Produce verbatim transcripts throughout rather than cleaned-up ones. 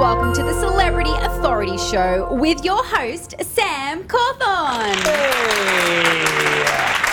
welcome to the Celebrity Authority Show with your host, Sam Cawthorn. Hey.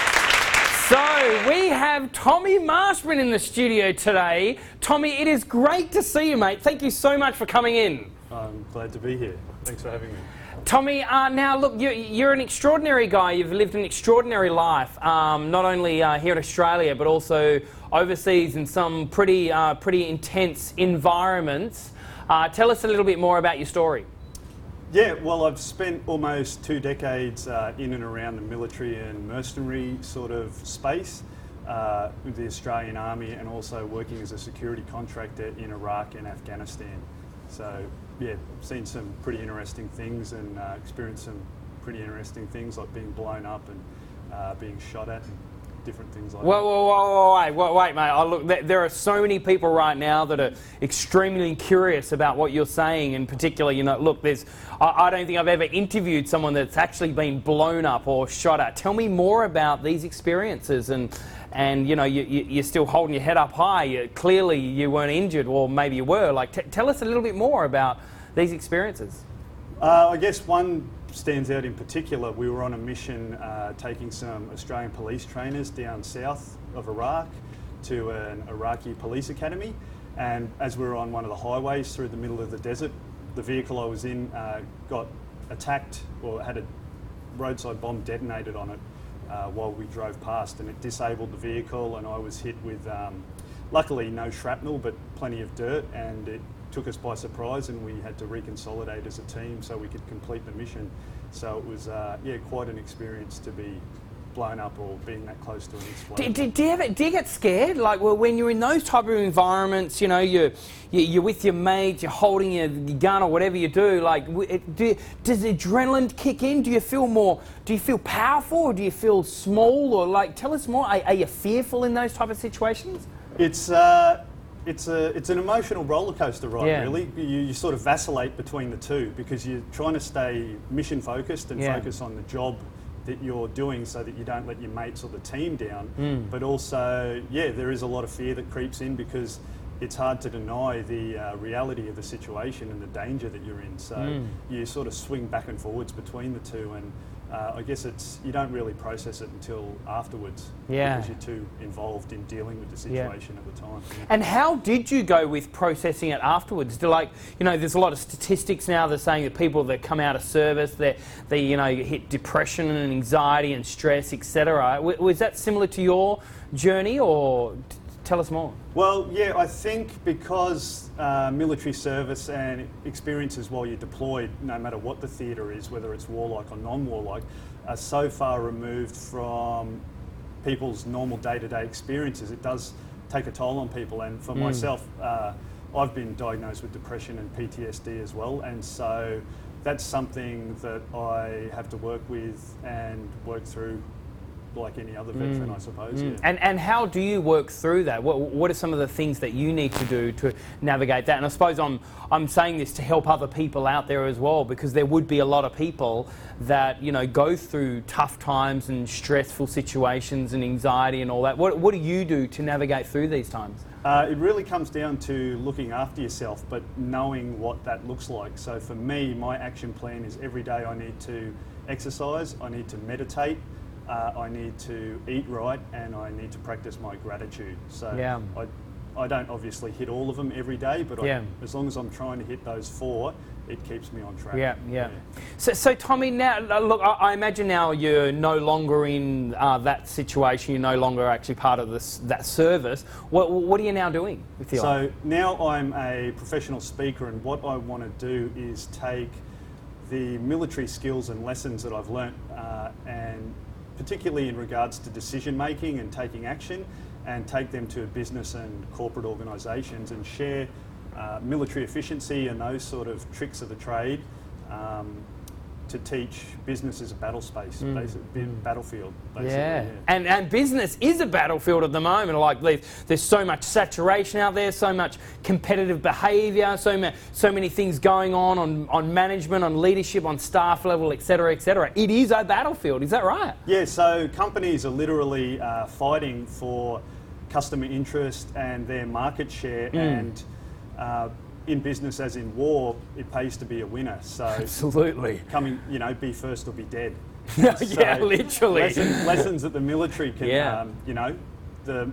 So we have Tommy Marshman in the studio today. Tommy, it is great to see you, mate. Thank you so much for coming in. I'm glad to be here. Thanks for having me. Tommy, uh, now look, you're, you're an extraordinary guy. You've lived an extraordinary life, um, not only uh, here in Australia, but also overseas in some pretty, uh, pretty intense environments. Uh, tell us a little bit more about your story. Yeah, well, I've spent almost two decades uh, in and around the military and mercenary sort of space uh, with the Australian Army, and also working as a security contractor in Iraq and Afghanistan. So, yeah, seen some pretty interesting things and uh, experienced some pretty interesting things like being blown up and uh, being shot at and different things like whoa, that. Whoa, whoa, whoa, wait, wait, wait, mate. Oh, look, there, there are so many people right now that are extremely curious about what you're saying. In particular, you know, look, there's, I, I don't think I've ever interviewed someone that's actually been blown up or shot at. Tell me more about these experiences, and, and you know, you, you, you're still holding your head up high. You, clearly, you weren't injured, or maybe you were. Like, t tell us a little bit more about these experiences. Uh, I guess one stands out in particular. We were on a mission uh, taking some Australian police trainers down south of Iraq to an Iraqi police academy, and as we were on one of the highways through the middle of the desert, the vehicle I was in uh, got attacked, or had a roadside bomb detonated on it uh, while we drove past, and it disabled the vehicle, and I was hit with um, luckily no shrapnel but plenty of dirt, and it took us by surprise, and we had to reconsolidate as a team so we could complete the mission. So it was, uh, yeah, quite an experience to be blown up or being that close to an explosion. Do, do, do, you ever, do you get scared? Like, well, when you're in those type of environments, you know, you're, you're with your mates, you're holding your gun or whatever you do, like, do, does adrenaline kick in? Do you feel more, do you feel powerful, or do you feel small? Or, like, tell us more. Are, are you fearful in those type of situations? It's, uh, It's a it's an emotional roller coaster ride, yeah. really. You, you sort of vacillate between the two because you're trying to stay mission focused and yeah. focus on the job that you're doing so that you don't let your mates or the team down. Mm. But also, yeah, there is a lot of fear that creeps in because it's hard to deny the uh, reality of the situation and the danger that you're in. So mm. you sort of swing back and forwards between the two, and uh, I guess it's you don't really process it until afterwards, yeah. because you're too involved in dealing with the situation yeah. at the time. Yeah. And how did you go with processing it afterwards? Do, like, you know, there's a lot of statistics now that are saying that people that come out of service, they, they you know, hit depression and anxiety and stress, et cetera. Was that similar to your journey, or tell us more? Well, yeah, I think because uh, military service and experiences while you're deployed, no matter what the theatre is, whether it's warlike or non-warlike, are so far removed from people's normal day-to-day experiences, it does take a toll on people. And for mm. myself, uh, I've been diagnosed with depression and P T S D as well, and so that's something that I have to work with and work through like any other veteran, mm. I suppose. Mm. Yeah. And and how do you work through that? What what are some of the things that you need to do to navigate that? And I suppose I'm I'm saying this to help other people out there as well, because there would be a lot of people that, you know, go through tough times and stressful situations and anxiety and all that. What what do you do to navigate through these times? Uh, it really comes down to looking after yourself, but knowing what that looks like. So for me, my action plan is every day I need to exercise, I need to meditate, Uh, I need to eat right, and I need to practice my gratitude. So yeah. I, I don't obviously hit all of them every day, but yeah. I, as long as I'm trying to hit those four, it keeps me on track. Yeah, yeah. yeah. So, so Tommy, now look, I, I imagine now you're no longer in uh, that situation. You're no longer actually part of this that service. What What are you now doing with your life? So now I'm a professional speaker, and what I want to do is take the military skills and lessons that I've learnt, uh, and particularly in regards to decision making and taking action, and take them to business and corporate organisations and share uh, military efficiency and those sort of tricks of the trade um, to teach business as a battle space, mm. basically, mm. battlefield. Basically, yeah. yeah, and and business is a battlefield at the moment. Like there's, there's so much saturation out there, so much competitive behaviour, so ma so many things going on on on management, on leadership, on staff level, et cetera, et cetera. It is a battlefield. Is that right? Yeah. So companies are literally uh, fighting for customer interest and their market share, mm. and uh, in business, as in war, it pays to be a winner. So Absolutely. coming, you know, be first or be dead. yeah, So literally. Lessons, lessons that the military can, Yeah. um, you know, the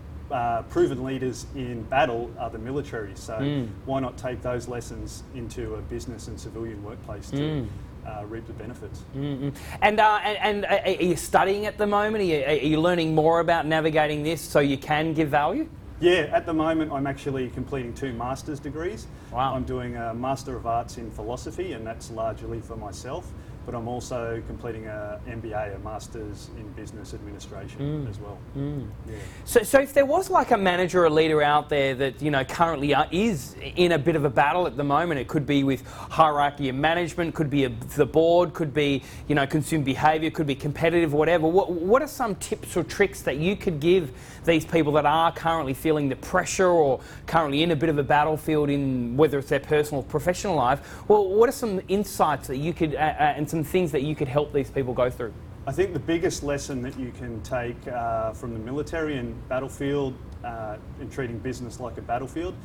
uh, proven leaders in battle are the military. So Mm. why not take those lessons into a business and civilian workplace to Mm. uh, reap the benefits? Mm-mm. And, uh, and, and uh, are you studying at the moment? Are you, are you learning more about navigating this so you can give value? Yeah, at the moment I'm actually completing two master's degrees. Wow. I'm doing a Master of Arts in Philosophy, and that's largely for myself, but I'm also completing a M B A, a Master's in Business Administration Mm. as well. Mm. Yeah. So, so if there was like a manager or leader out there that, you know, currently uh, is in a bit of a battle at the moment, it could be with hierarchy of management, could be a, the board, could be, you know, consumer behaviour, could be competitive, whatever. What, what are some tips or tricks that you could give these people that are currently feeling the pressure or currently in a bit of a battlefield in whether it's their personal or professional life? Well, what are some insights that you could, uh, uh, and some things that you could help these people go through? I think the biggest lesson that you can take uh, from the military and battlefield, uh, in treating business like a battlefield,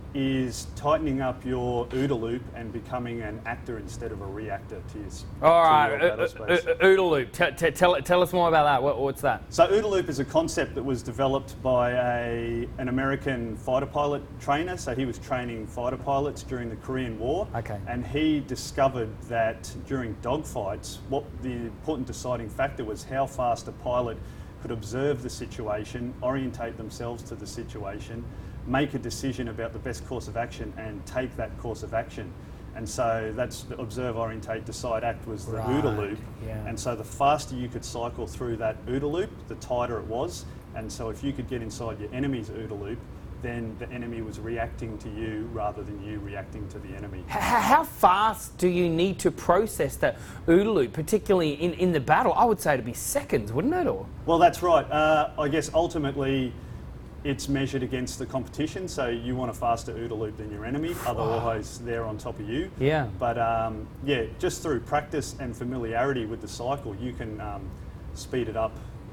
is tightening up your OODA loop and becoming an actor instead of a reactor to your, All to right, your uh, battle space. uh, uh, OODA loop. T- t- tell, tell us more about that. What, what's that? So OODA loop is a concept that was developed by a, an American fighter pilot trainer. So he was training fighter pilots during the Korean War. Okay. And he discovered that during dogfights, what the important deciding factor was how fast a pilot could observe the situation, orientate themselves to the situation, make a decision about the best course of action and take that course of action. And so that's the observe, orientate, decide, act was the Right, OODA loop. yeah. And so the faster you could cycle through that OODA loop, the tighter it was. And so if you could get inside your enemy's OODA loop, then the enemy was reacting to you rather than you reacting to the enemy. H- how fast do you need to process that OODA loop, particularly in, in the battle? I would say it'd be seconds, wouldn't it? Or Well, that's right. Uh, I guess ultimately it's measured against the competition, so you want a faster OODA loop than your enemy, otherwise they're on top of you. Yeah. But um, yeah, just through practice and familiarity with the cycle, you can um, speed it up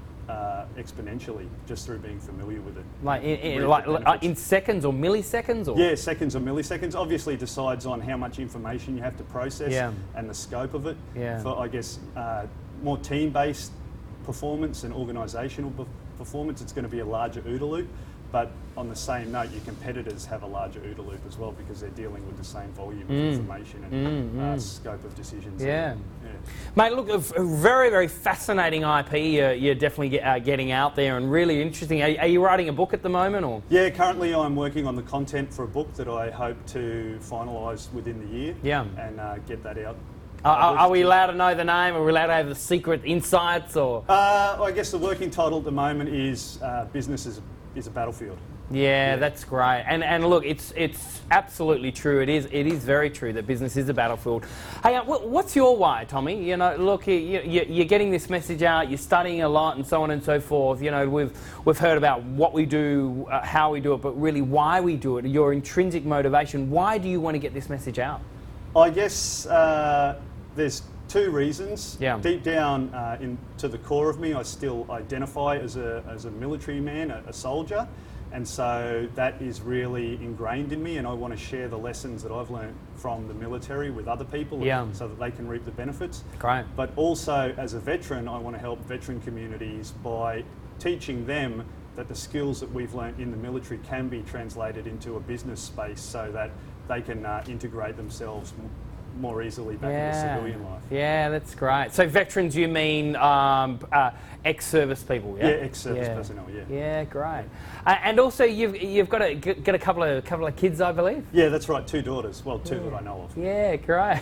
uh, exponentially just through being familiar with it. like, in, in, Reap like the uh, benefits. in seconds or milliseconds? Or? Yeah, seconds or milliseconds. Obviously decides on how much information you have to process Yeah. and the scope of it. Yeah. For, I guess, uh, more team-based performance and organisational pe- performance, it's going to be a larger OODA loop. But on the same note, your competitors have a larger OODA loop as well because they're dealing with the same volume of information and Mm, uh, mm. scope of decisions. Yeah. yeah. Mate, look, a v- a very, very fascinating I P you're, you're definitely get, uh, getting out there and really interesting. Are, are you writing a book at the moment? Or Yeah, currently I'm working on the content for a book that I hope to finalise within the year. Yeah. And uh, get that out. are, are, are we published. allowed to know the name? Are we allowed to have the secret insights? Or Uh, well, I guess the working title at the moment is uh, Business is, is a Battlefield. Yeah, that's great. And and look, it's it's absolutely true. It is it is very true that business is a battlefield. Hey, uh, wh- what's your why, Tommy? You know, look, you, you, you're getting this message out. You're studying a lot, and so on and so forth. You know, we've we've heard about what we do, uh, how we do it, but really why we do it. Your intrinsic motivation. Why do you want to get this message out? I guess uh, there's two reasons. Yeah. Deep down uh, in, to the core of me, I still identify as a, as a military man, a, a soldier. And so that is really ingrained in me, and I want to share the lessons that I've learned from the military with other people Yeah. so that they can reap the benefits. Great. But also, as a veteran, I want to help veteran communities by teaching them that the skills that we've learned in the military can be translated into a business space so that they can uh, integrate themselves m- more easily back into civilian life. Yeah, that's great. So veterans, you mean um, uh, ex-service people? Yeah, Yeah, ex-service personnel, yeah. Yeah, great. Uh, and also, you've you've got a got a couple of couple of kids, I believe. Yeah, that's right, two daughters. Well, two that I know of. Yeah, great.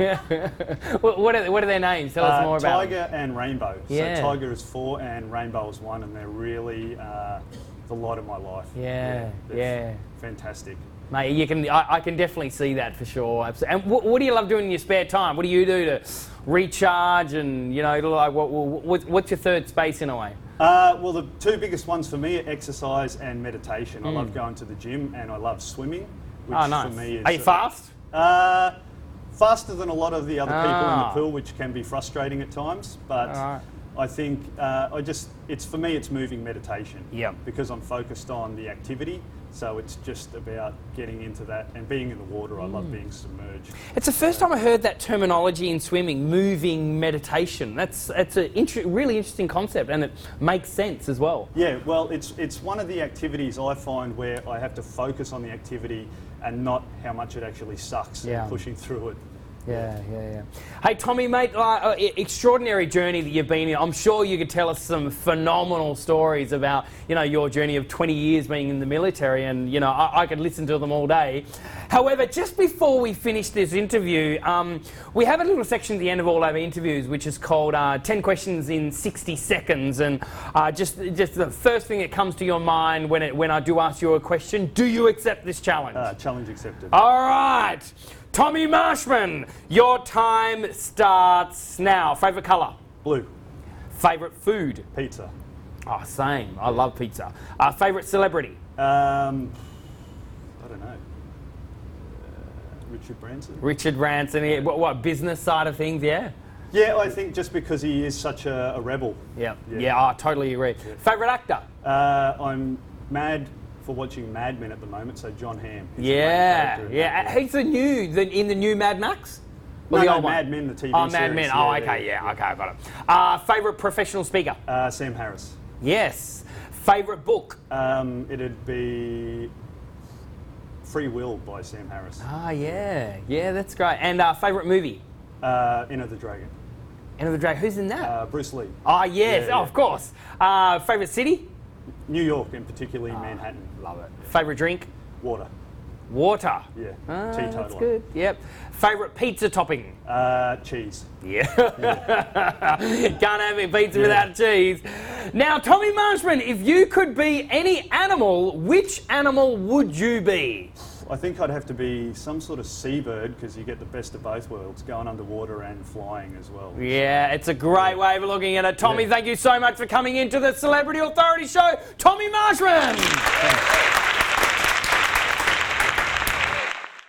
what, what are what are their names? Tell us Uh, more about them. Tiger and Rainbow. Yeah. So Tiger is four and Rainbow is one, and they're really uh, the light of my life. Yeah, they're yeah. Fantastic. Mate, you can. I, I can definitely see that for sure. Abso- And what, what do you love doing in your spare time? What do you do to recharge? And you know, like what, what what's your third space in a way? Uh, well, the two biggest ones for me are exercise and meditation. I Mm. love going to the gym and I love swimming, which Oh, nice. for me is Are you fast? Uh, faster than a lot of the other people in Ah. the pool, which can be frustrating at times. But Alright. I think uh, I just it's for me it's moving meditation. Yeah. Because I'm focused on the activity. So it's just about getting into that and being in the water. I love being submerged. It's the first time I heard that terminology in swimming, moving meditation. That's it's a inter- really interesting concept, and it makes sense as well. Yeah, well, it's it's one of the activities I find where I have to focus on the activity and not how much it actually sucks Yeah. and pushing through it. Yeah, yeah, yeah. Hey, Tommy, mate, uh, uh, extraordinary journey that you've been in. I'm sure you could tell us some phenomenal stories about, you know, your journey of twenty years being in the military, and, you know, I, I could listen to them all day. However, just before we finish this interview, um, we have a little section at the end of all our interviews which is called uh, ten questions in sixty seconds, and uh, just just the first thing that comes to your mind when, it, when I do ask you a question, do you accept this challenge? Uh, challenge accepted. All right. Tommy Marshman, your time starts now. Favourite colour? Blue. Favourite food? Pizza. Oh, same. I love pizza. Uh, favourite celebrity? Um, I don't know. Uh, Richard Branson. Richard Branson. Yeah. What, what, business side of things, yeah? Yeah, I think just because he is such a, a rebel. Yeah. Yeah. Yeah, I totally agree. Favourite actor? Uh, I'm mad for watching Mad Men at the moment, so John Hamm. is the main Yeah. character in Yeah. that, yeah. He's the new, the, in the new Mad Max? Or No, the no, old one? Mad Men, the T V Oh, Mad series. Men. Yeah, Oh, yeah, okay. yeah. Yeah. Okay, I got it. Uh, favourite professional speaker? Uh, Sam Harris. Yes. Favourite book? Um, it'd be Free Will by Sam Harris. Ah, yeah. Yeah, that's great. And uh, favourite movie? Uh, Enter the Dragon. Enter the Dragon. Who's in that? Uh, Bruce Lee. Oh, yes. Yeah, oh, yeah. of course. Uh, favourite city? New York, and particularly Manhattan. Love it. Favourite drink? Water. Water. Yeah. Ah, Teetotaler. that's good. Yep. Favourite pizza topping? Uh, cheese. Yeah. Can't have any pizza without cheese. Now, Tommy Marshman, if you could be any animal, which animal would you be? I think I'd have to be some sort of seabird because you get the best of both worlds, going underwater and flying as well. Yeah, it's a great way of looking at it. Tommy, Yeah. thank you so much for coming into the Celebrity Authority Show. Tommy Marshman!